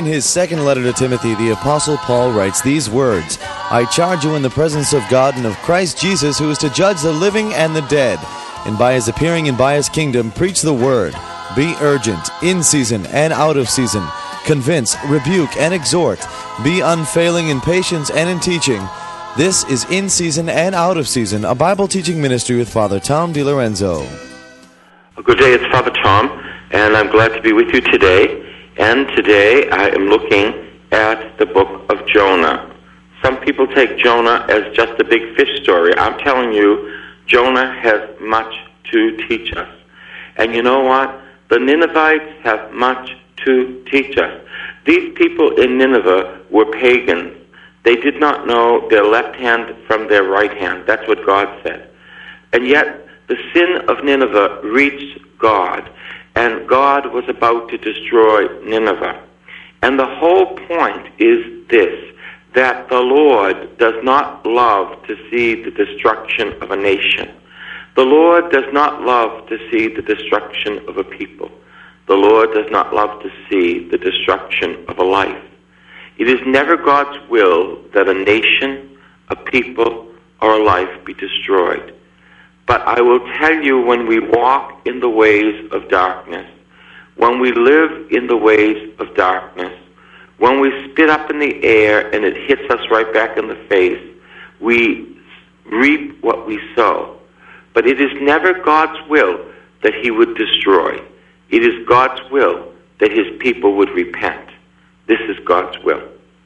In his second letter to Timothy, the Apostle Paul writes these words, I charge you in the presence of God and of Christ Jesus, who is to judge the living and the dead, and by his appearing and by his kingdom, preach the word. Be urgent, in season and out of season. Convince, rebuke, and exhort. Be unfailing in patience and in teaching. This is In Season and Out of Season, a Bible teaching ministry with Father Tom DiLorenzo. Good day, it's Father Tom, and I'm glad to be with you today. And today I am looking at the book of Jonah. Some people take Jonah as just a big fish story. I'm telling you, Jonah has much to teach us. And you know what? The Ninevites have much to teach us. These people in Nineveh were pagans. They did not know their left hand from their right hand. That's what God said. And yet, the sin of Nineveh reached God, and God was about to destroy Nineveh. And the whole point is this, that the Lord does not love to see the destruction of a nation. The Lord does not love to see the destruction of a people. The Lord does not love to see the destruction of a life. It is never God's will that a nation, a people, or a life be destroyed. But I will tell you, when we walk in the ways of darkness, when we live in the ways of darkness, when we spit up in the air and it hits us right back in the face, we reap what we sow. But it is never God's will that he would destroy. It is God's will that his people would repent. This is God's will.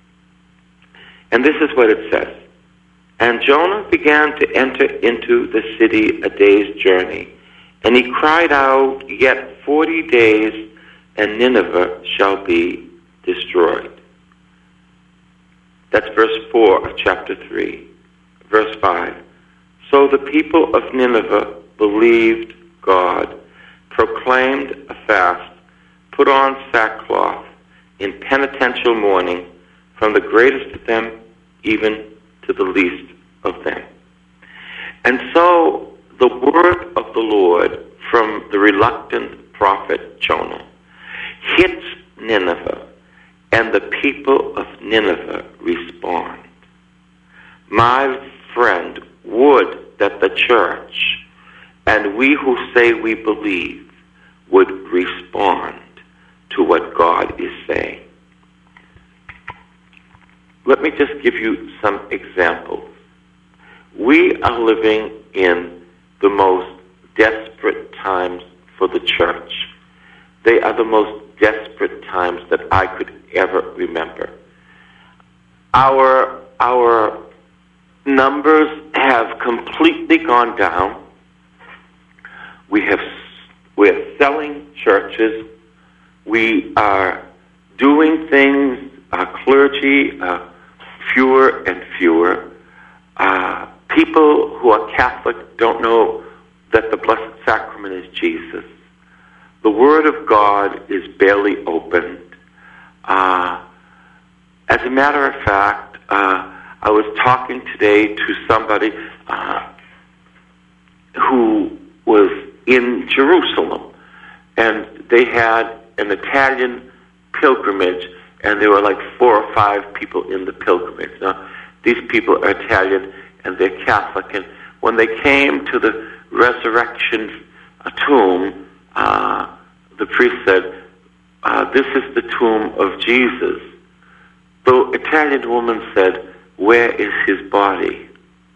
And this is what it says. And Jonah began to enter into the city a day's journey. And he cried out, Yet 40 days, and Nineveh shall be destroyed. That's verse 4 of chapter 3. Verse 5. So the people of Nineveh believed God, proclaimed a fast, put on sackcloth in penitential mourning, from the greatest of them even to the least of them. And so the word of the Lord from the reluctant prophet Jonah hits Nineveh, and the people of Nineveh respond. My friend, would that the church and we who say we believe would respond to what God is saying. Let me just give you some examples. We are living in the most desperate times for the church. They are the most desperate times that I could ever remember. Our numbers have completely gone down. We're selling churches. We are doing things, our clergy, fewer and fewer. People who are Catholic don't know that the Blessed Sacrament is Jesus. The Word of God is barely opened. As a matter of fact, I was talking today to somebody who was in Jerusalem, and they had an Italian pilgrimage, and there were like 4 or 5 people in the pilgrimage. Now, these people are Italian, and they're Catholic, and when they came to the resurrection tomb, the priest said, this is the tomb of Jesus. The Italian woman said, where is his body?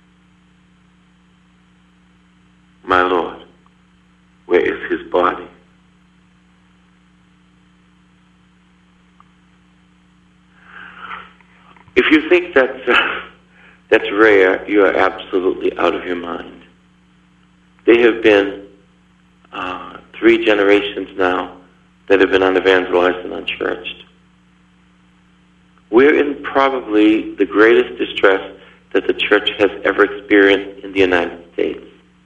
My Lord, where is his body? If you think that's rare, you are absolutely out of your mind. There have been 3 generations now that have been unevangelized and unchurched. We're in probably the greatest distress that the church has ever experienced in the United States.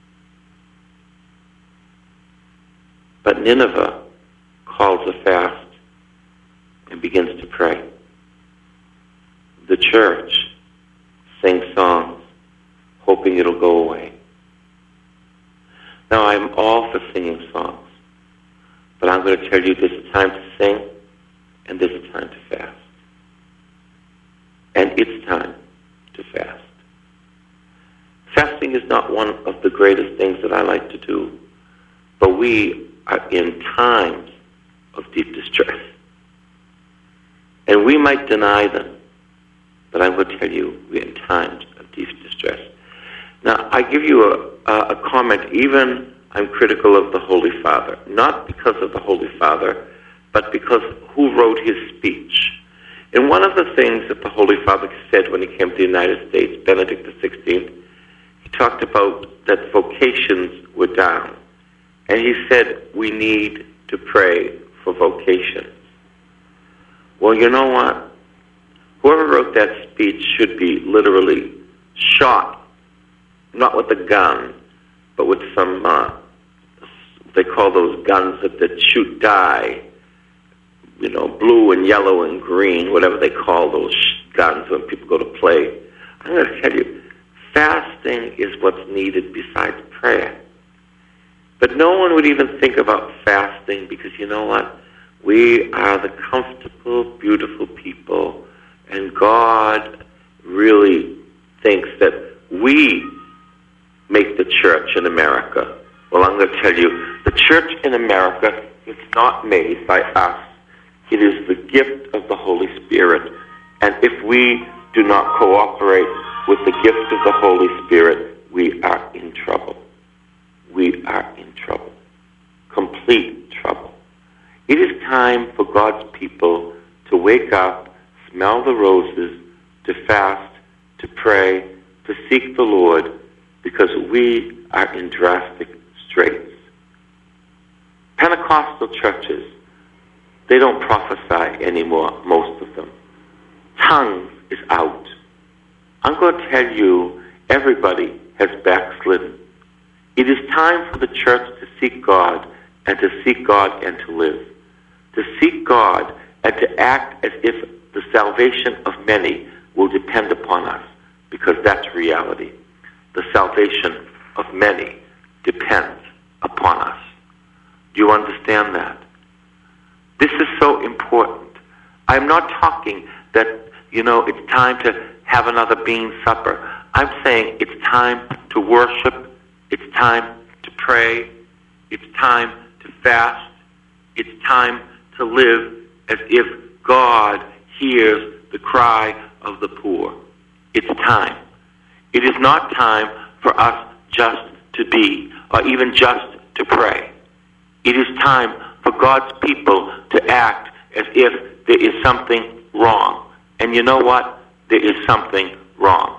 But Nineveh calls a fast and begins to pray. The church sings songs, hoping it'll go away. Now, I'm all for singing songs, but I'm going to tell you this is time to sing and there's a time to fast. And it's time to fast. Fasting is not one of the greatest things that I like to do, but we are in times of deep distress. And we might deny them, but I will tell you, we're in times of deep distress. Now, I give you a comment. Even I'm critical of the Holy Father, not because of the Holy Father, but because who wrote his speech. And one of the things that the Holy Father said when he came to the United States, Benedict XVI, he talked about that vocations were down. And he said, we need to pray for vocations. Well, you know what? Whoever wrote that speech should be literally shot, not with a gun, but with some, they call those guns that shoot dye, you know, blue and yellow and green, whatever they call those guns when people go to play. I'm going to tell you, fasting is what's needed besides prayer. But no one would even think about fasting because, you know what? We are the comfortable, beautiful people, and God really thinks that we make the church in America. Well, I'm going to tell you, the church in America is not made by us. It is the gift of the Holy Spirit. And if we do not cooperate with the gift of the Holy Spirit, we are in trouble. We are in trouble. Complete trouble. It is time for God's people to wake up, smell the roses, to fast, to pray, to seek the Lord, because we are in drastic straits. Pentecostal churches, they don't prophesy anymore, most of them. Tongues is out. I'm going to tell you, everybody has backslidden. It is time for the church to seek God, and to seek God and to live. To seek God and to act as if the salvation of many will depend upon us, because that's reality. The salvation of many depends upon us. Do you understand that? This is so important. I'm not talking that, it's time to have another bean supper. I'm saying it's time to worship. It's time to pray. It's time to fast. It's time to live as if God hears the cry of the poor. It's time. It is not time for us just to be, or even just to pray. It is time for God's people to act as if there is something wrong. And you know what? There is something wrong.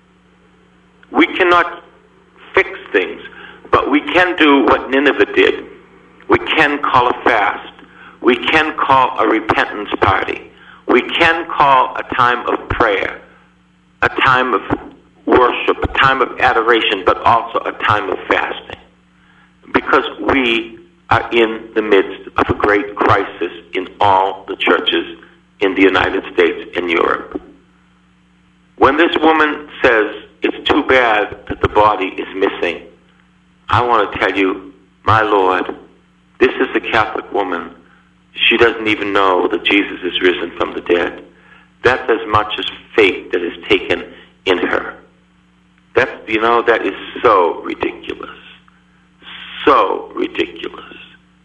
We cannot fix things, but we can do what Nineveh did. We can call a fast. We can call a repentance party. We can call a time of prayer, a time of worship, a time of adoration, but also a time of fasting. Because we are in the midst of a great crisis in all the churches in the United States and Europe. When this woman says it's too bad that the body is missing, I want to tell you, my Lord, this is a Catholic woman. She doesn't even know that Jesus is risen from the dead. That's as much as faith that is taken in her. That is so ridiculous. So ridiculous.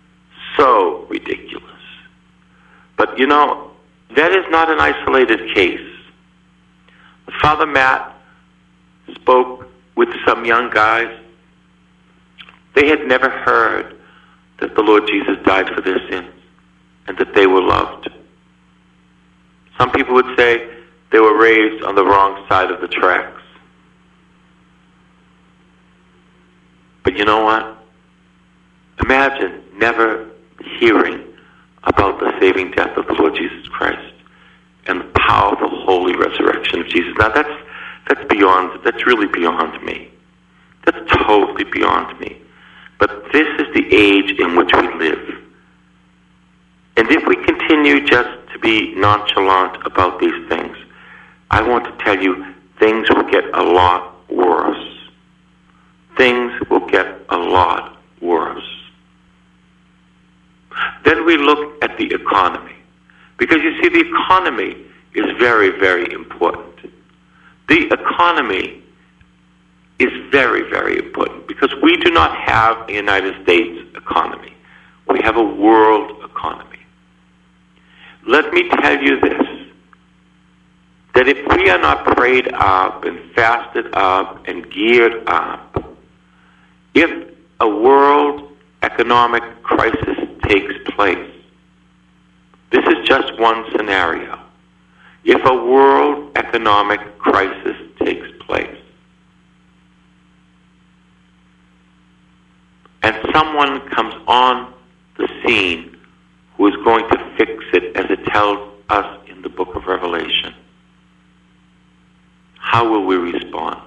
So ridiculous. But that is not an isolated case. Father Matt spoke with some young guys. They had never heard that the Lord Jesus died for their sins and that they were loved. Some people would say they were raised on the wrong side of the tracks. But you know what? Imagine never hearing about the saving death of the Lord Jesus Christ and the powerful, holy resurrection of Jesus. Now that's really beyond me. That's totally beyond me. But this is the age in which we live. And if we continue just to be nonchalant about these things, I want to tell you, things will get a lot worse. Things will get a lot worse. Then we look at the economy. Because you see, the economy is very, very important. The economy is very, very important because we do not have a United States economy. We have a world economy. Let me tell you this, that if we are not prayed up and fasted up and geared up, if a world economic crisis takes place, this is just one scenario. If a world economic crisis takes place, and someone comes on the scene who is going to fix it, as it tells us in the book of Revelation, how will we respond?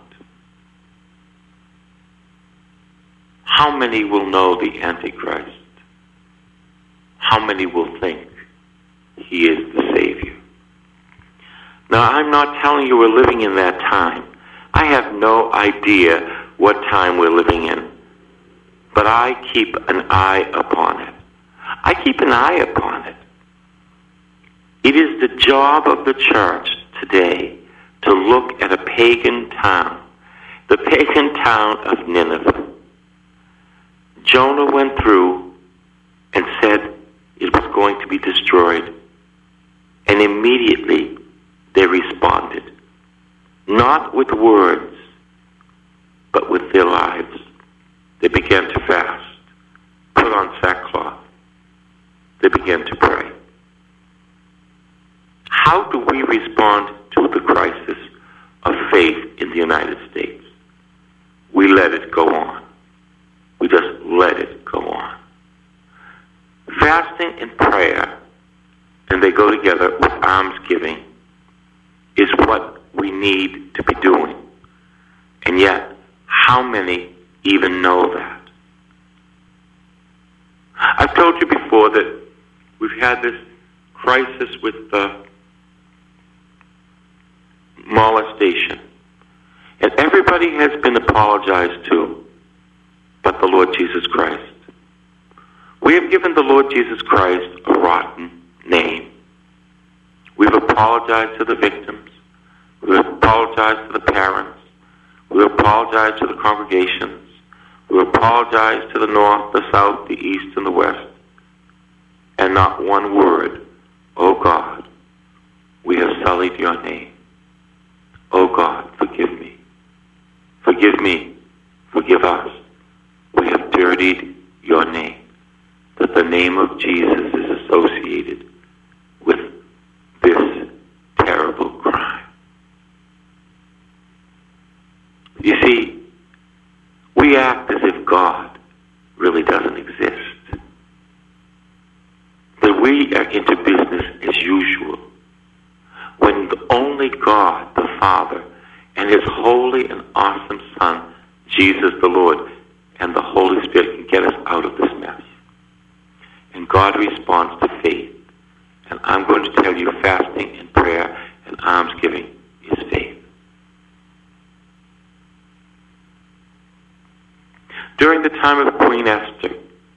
How many will know the Antichrist? How many will think he is the Savior? Now, I'm not telling you we're living in that time. I have no idea what time we're living in. But I keep an eye upon it. I keep an eye upon it. It is the job of the church today to look at a pagan town, the pagan town of Nineveh. Jonah went through and said it was going to be destroyed. And immediately they responded, not with words, but with their lives. They began to fast, put on sackcloth. They began to pray. How do we respond to the crisis of faith in the United States? We let it go on. We just let it go on. Fasting and prayer, and they go together with almsgiving, is what we need to be doing. And yet, how many even know that? I've told you before that we've had this crisis with molestation. And everybody has been apologized to but the Lord Jesus Christ. We have given the Lord Jesus Christ a rotten name. We've apologized to the victims. We've apologized to the parents. We've apologized to the congregations. We've apologized to the north, the south, the east, and the west. And not one word, oh God, we have sullied your name. Oh God, forgive me. Forgive me. Forgive us. We have dirtied your name. That the name of Jesus is associated with this terrible crime. You see, we act as if God really doesn't exist. That we are into business as usual. When the only God, the Father, and His holy and awesome Son, Jesus the Lord, and the Holy Spirit can get us out of this mess. And God responds to faith. And I'm going to tell you, fasting and prayer and almsgiving is faith. During the time of Queen Esther,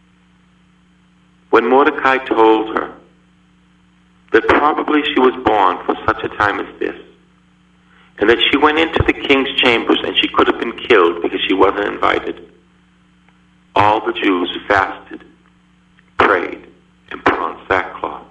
when Mordecai told her that probably she was born for such a time as this, and that she went into the king's chambers and she could have been killed because she wasn't invited, all the Jews fasted, prayed, and put on sackcloth.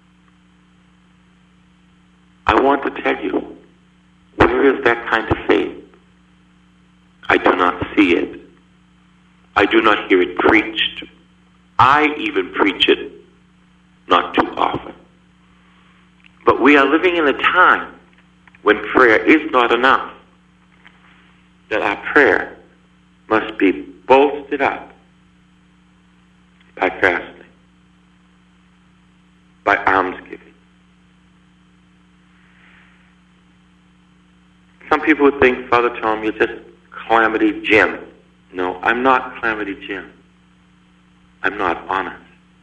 I want to tell you, where is that kind of faith? I do not see it. I do not hear it preached. I even preach it not too often. But we are living in a time when prayer is not enough, that our prayer must be bolstered up by fasting, by almsgiving. Some people would think, Father Tom, you're just Calamity Jim. No, I'm not Calamity Jim. I'm not honest.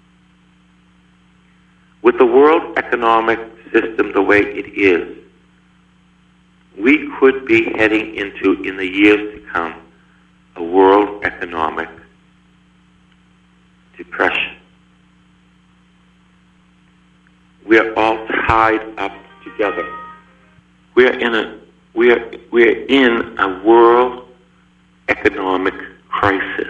With the world economic system the way it is, we could be heading into, in the years to come, a world economic depression. We are all tied up together. We're in a world economic crisis.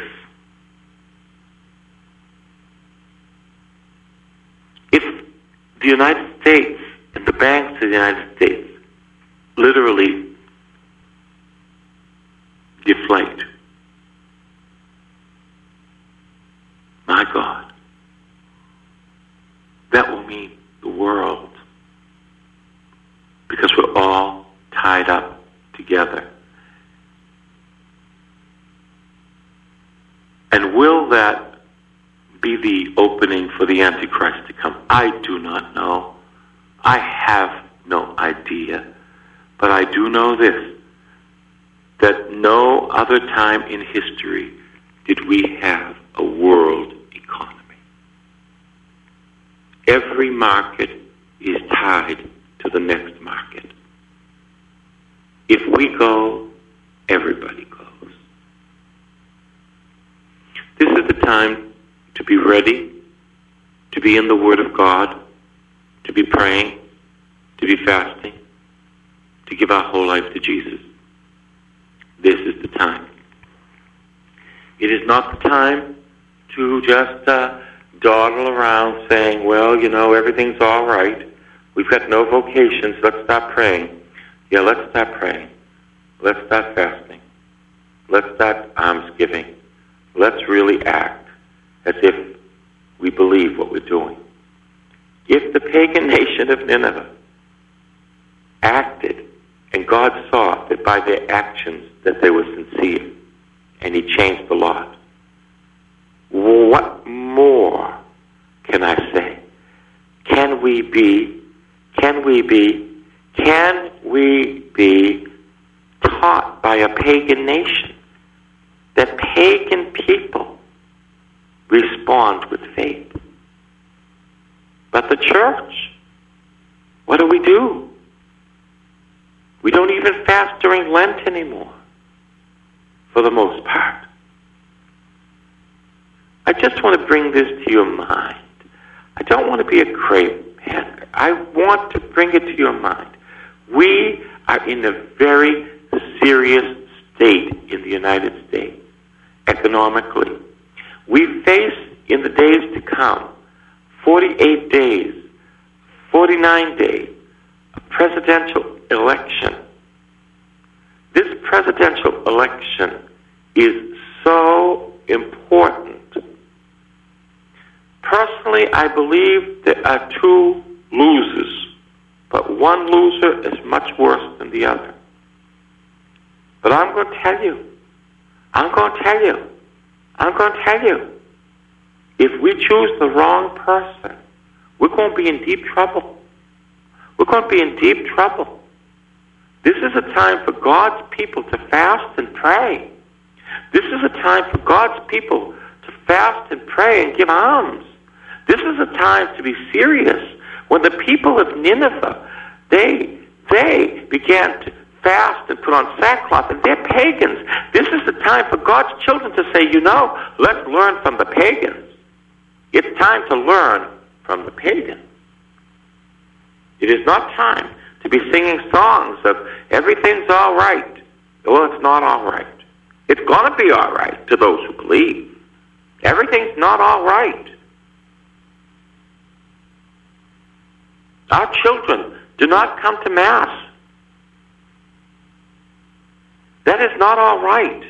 If the United States and the banks of the United States literally deflate, my God, that will mean the world, because we're all tied up together. And will that be the opening for the Antichrist to come? I do not know. I have no idea. But I do know this, that no other time in history did we have a world economy. Every market is tied to the next market. If we go, everybody goes. This is the time to be ready, to be in the Word of God, to be praying, to be fasting, to give our whole life to Jesus. This is the time. It is not the time to just dawdle around saying, well, you know, everything's all right. We've got no vocations. Let's stop praying. Yeah, let's start praying. Let's start fasting. Let's start almsgiving. Let's really act as if we believe what we're doing. If the pagan nation of Nineveh acted, and God saw that by their actions that they were sincere, and He changed the lot, what more can I say? Can we be taught by a pagan nation that pagan people respond with faith? But the church, what do? We don't even fast during Lent anymore, for the most part. I just want to bring this to your mind. I don't want to be a crepe hanger. I want to bring it to your mind. We are in a very serious state in the United States, economically. We face, in the days to come, 48 days, 49 days, a presidential election. This presidential election is so important. Personally, I believe there are two losers, but one loser is much worse than the other. But I'm going to tell you, if we choose the wrong person, we're going to be in deep trouble. This is a time for God's people to fast and pray. This is a time for God's people to fast and pray and give alms. This is a time to be serious. When the people of Nineveh, they began to fast and put on sackcloth, and they're pagans. This is the time for God's children to say, let's learn from the pagans. It's time to learn from the pagans. It is not time to be singing songs of everything's all right. Well, it's not all right. It's going to be all right to those who believe. Everything's not all right. Our children do not come to Mass. That is not all right.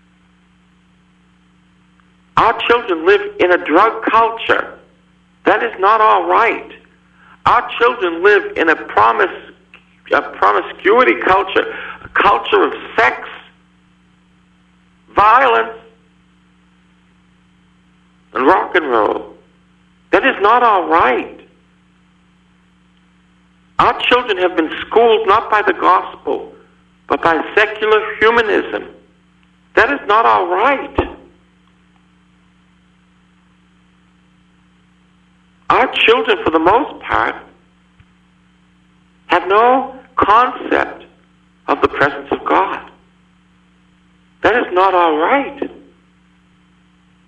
Our children live in a drug culture. That is not all right. Our children live in a promiscuity culture, a culture of sex, violence, and rock and roll. That is not all right. Our children have been schooled not by the gospel, but by secular humanism. That is not all right. Our children, for the most part, have no concept of the presence of God. That is not all right.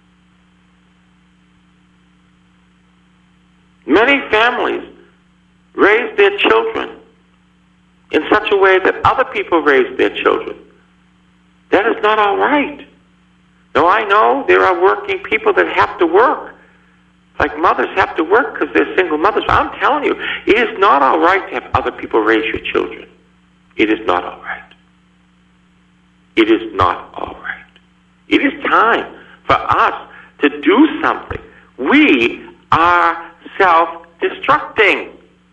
Many families raise their children in such a way that other people raise their children. That is not all right. Now, I know there are working people that have to work, like mothers have to work because they're single mothers. I'm telling you, it is not all right to have other people raise your children. It is not all right. It is not all right. It is time for us to do something. We are self-destructing.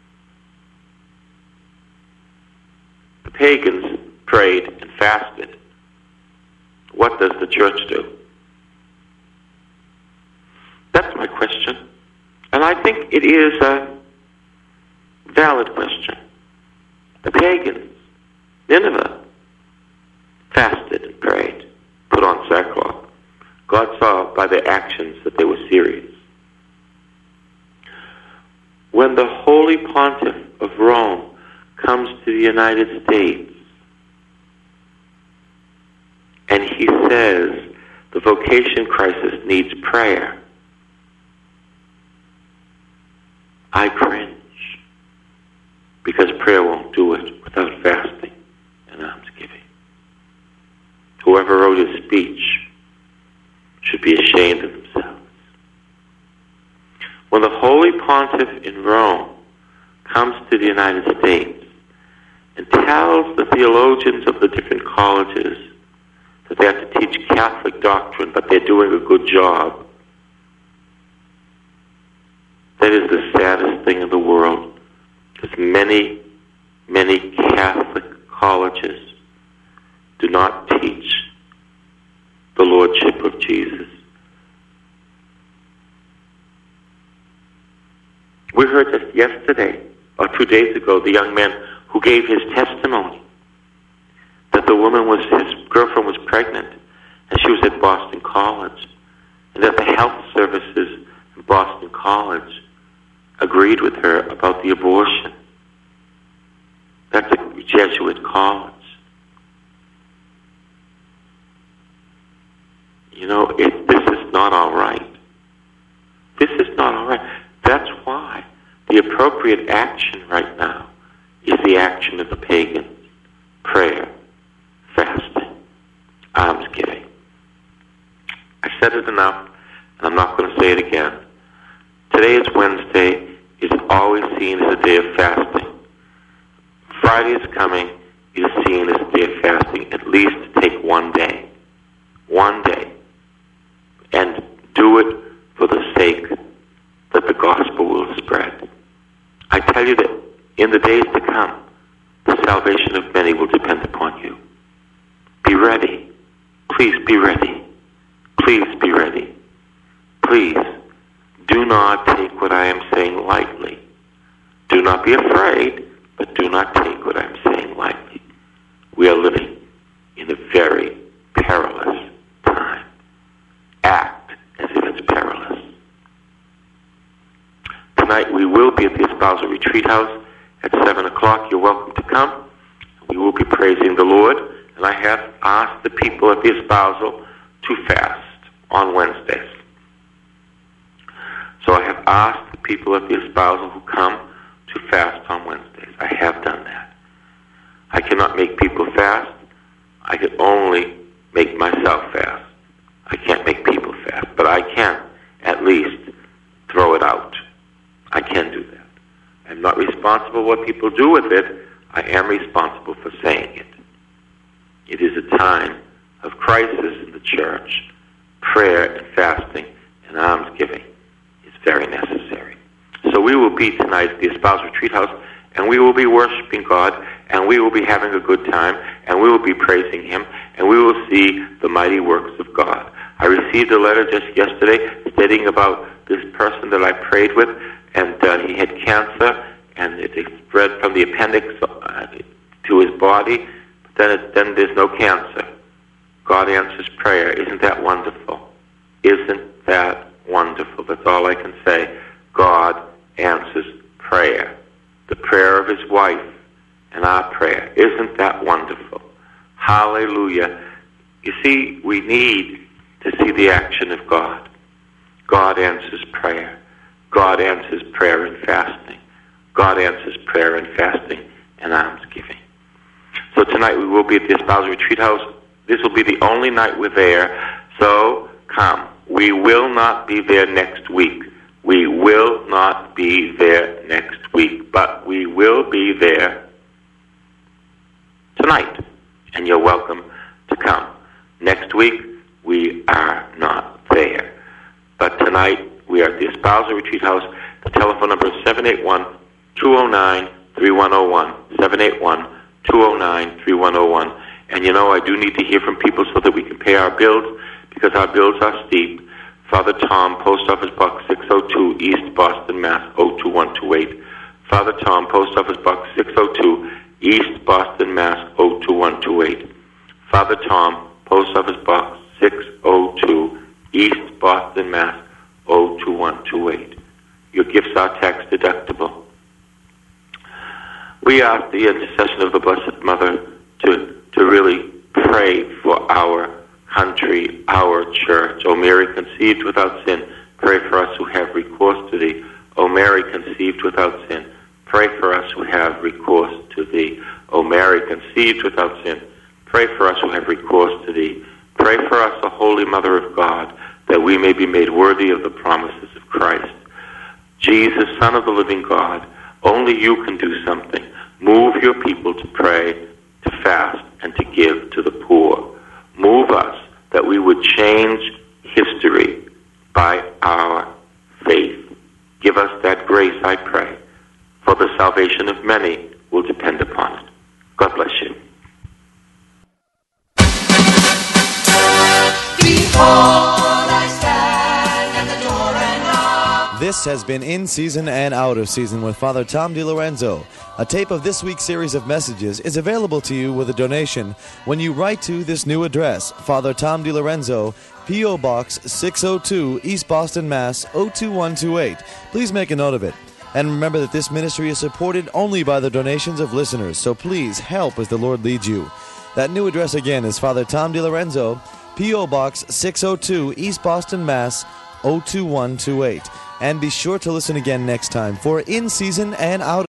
The pagans prayed and fasted. What does the church do? That's my question. And I think it is a valid question. The pagans, Nineveh, fasted and prayed, put on sackcloth. God saw by their actions that they were serious. When the Holy Pontiff of Rome comes to the United States and he says the vocation crisis needs prayer, I cringe, because prayer won't do it without fasting and almsgiving. Whoever wrote his speech should be ashamed of themselves. When the Holy Pontiff in Rome comes to the United States and tells the theologians of the different colleges that they have to teach Catholic doctrine, but they're doing a good job, that is the saddest thing in the world, because many, many Catholic colleges do not teach the Lordship of Jesus. We heard just yesterday, or 2 days ago, the young man who gave his testimony that the woman was, his girlfriend was pregnant, and she was at Boston College, and that the health services in Boston College agreed with her about the abortion. That's a Jesuit college. You know, this is not all right. This is not all right. That's why the appropriate action right now is the action of the pagans. Prayer, fasting, almsgiving. I said it enough, and I'm not going to say it again. Today is Wednesday. Is always seen as a day of fasting. Friday is coming. It is seen as a day of fasting. At least take 1 day. 1 day. And do it for the sake that the gospel will spread. I tell you that in the days to come, the salvation of many will depend upon you. Be ready. Please be ready. Please be ready. Please do not take what I am saying lightly. Do not be afraid, but do not take what I am saying lightly. We are living in a very perilous time. Act as if it's perilous. Tonight we will be at the Espousal Retreat House at 7 o'clock. You're welcome to come. We will be praising the Lord, and I have asked the people at the Espousal to fast on Wednesdays. So I have asked the people at the Espousal who come to fast on Wednesdays. I have done that. I cannot make people fast. I can only make myself fast. I can't make people fast, but I can at least throw it out. I can do that. I'm not responsible for what people do with it. I am responsible for saying it. It is a time of crisis in the church. Prayer and fasting and almsgiving is very necessary. So we will be tonight at the Espousal Retreat House, and we will be worshiping God, and we will be having a good time, and we will be praising Him, and we will see the mighty works of God. I received a letter just yesterday stating about this person that I prayed with, and he had cancer, and it spread from the appendix to his body, but then there's no cancer. God answers prayer. Isn't that wonderful? Isn't that wonderful? That's all I can say. God answers prayer. The prayer of His wife and our prayer. Isn't that wonderful? Hallelujah. You see, we need to see the action of God. God answers prayer. God answers prayer and fasting. God answers prayer and fasting and almsgiving. So tonight we will be at the Espousal Retreat House. This will be the only night we're there, so come. We will not be there next week. We will not be there next week, but we will be there tonight, and you're welcome to come. Next week, we are not there. But tonight, we are at the Espousal Retreat House. The telephone number is 781-209-3101, 781-209-3101. And you know, I do need to hear from people so that we can pay our bills, because our bills are steep. Father Tom, Post Office Box 602, East Boston, Mass. 02128. Father Tom, Post Office Box 602, East Boston, Mass. 02128. Father Tom, Post Office Box 602, East Boston, Mass. 02128. Your gifts are tax deductible. We ask the intercession of the Blessed Mother to really pray for our country, our church. O Mary, conceived without sin, pray for us who have recourse to thee. O Mary, conceived without sin, pray for us who have recourse to thee. O Mary, conceived without sin, pray for us who have recourse to thee. Pray for us, O Holy Mother of God, that we may be made worthy of the promises of Christ. Jesus, Son of the living God, only you can do something. Move your people to pray, to fast, and to give to the poor. Move us that we would change history by our faith. Give us that grace, I pray, for the salvation of many will depend upon it. God bless you. Behold, I stand at the door and knock. This has been In Season and Out of Season with Father Tom DiLorenzo. A tape of this week's series of messages is available to you with a donation when you write to this new address, Father Tom DiLorenzo, P.O. Box 602, East Boston, Mass. 02128. Please make a note of it. And remember that this ministry is supported only by the donations of listeners, so please help as the Lord leads you. That new address again is Father Tom DiLorenzo, P.O. Box 602, East Boston, Mass. 02128. And be sure to listen again next time for In Season and Out